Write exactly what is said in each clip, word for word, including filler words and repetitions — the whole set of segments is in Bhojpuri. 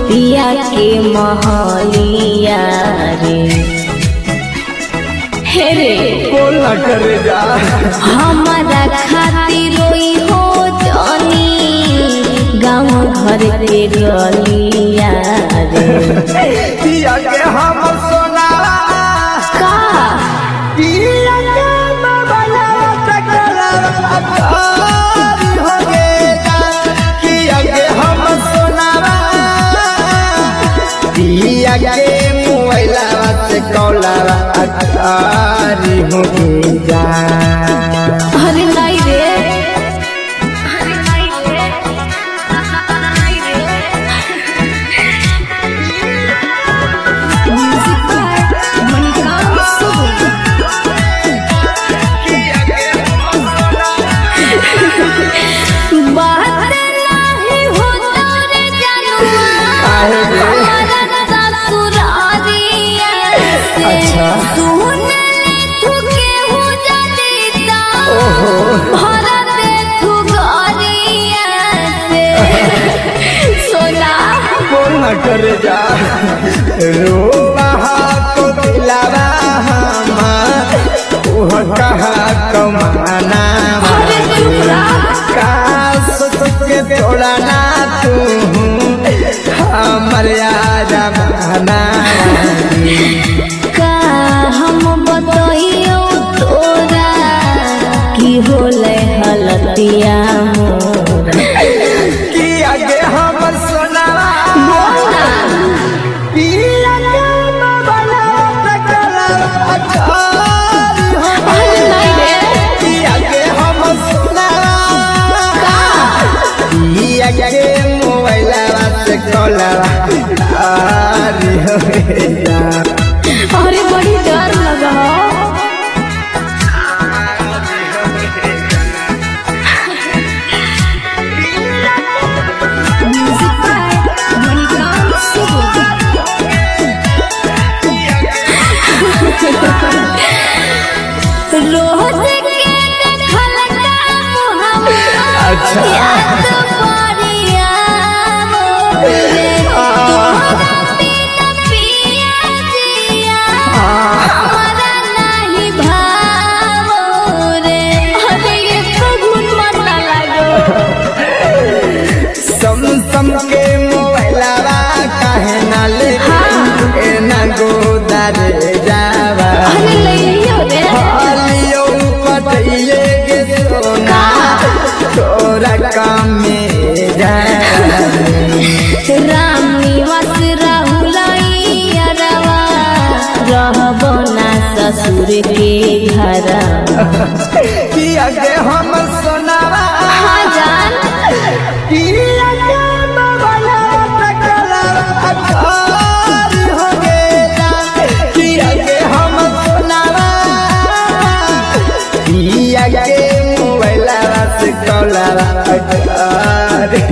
पिया के महलिया रे हे रे बोल ना करे जा हमारा खातिर रोई हो जानी गाँव घर के गलिया रे पिया के हम सोना का पिया के बाबला तकला अकारी हो गेला पिया के हम सोना पिया के मोबाइला से कौला अकारी हो गेला अरे नहीं रे कर जा रोवा को दिलावा हमार ओह कहा कमाना का सोच के तोड़ा ना तू हमर याद बहाना का हम बताइयो तोरा की होले हलतिया मोरा कि आगे हमर सोना पिया के बाबला तकला अकारी हो पिया के हम सोना पिया के मोबाइला से कौला अकारी हो अरे बड़ी डर लगा अच्छा सम सम के मोबाइला काहे ना ले ना गोदारे जावा हालियो पटइले के सोना तोरा काम में जा राम निवास राहुलवा रहबो ना ससुर के घर पिया के हम सोनावा हाँ जान पिया के बाबला तकला अकारी हो गेला पिया के हम सोनावा पिया के मोबाइला से कौला अकारी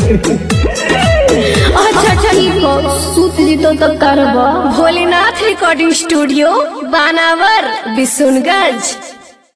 अच्छा ठीक हो सूत जी तो तब करबो। भोलेनाथ रिकॉर्डिंग स्टूडियो बानावर बिशुनगंज।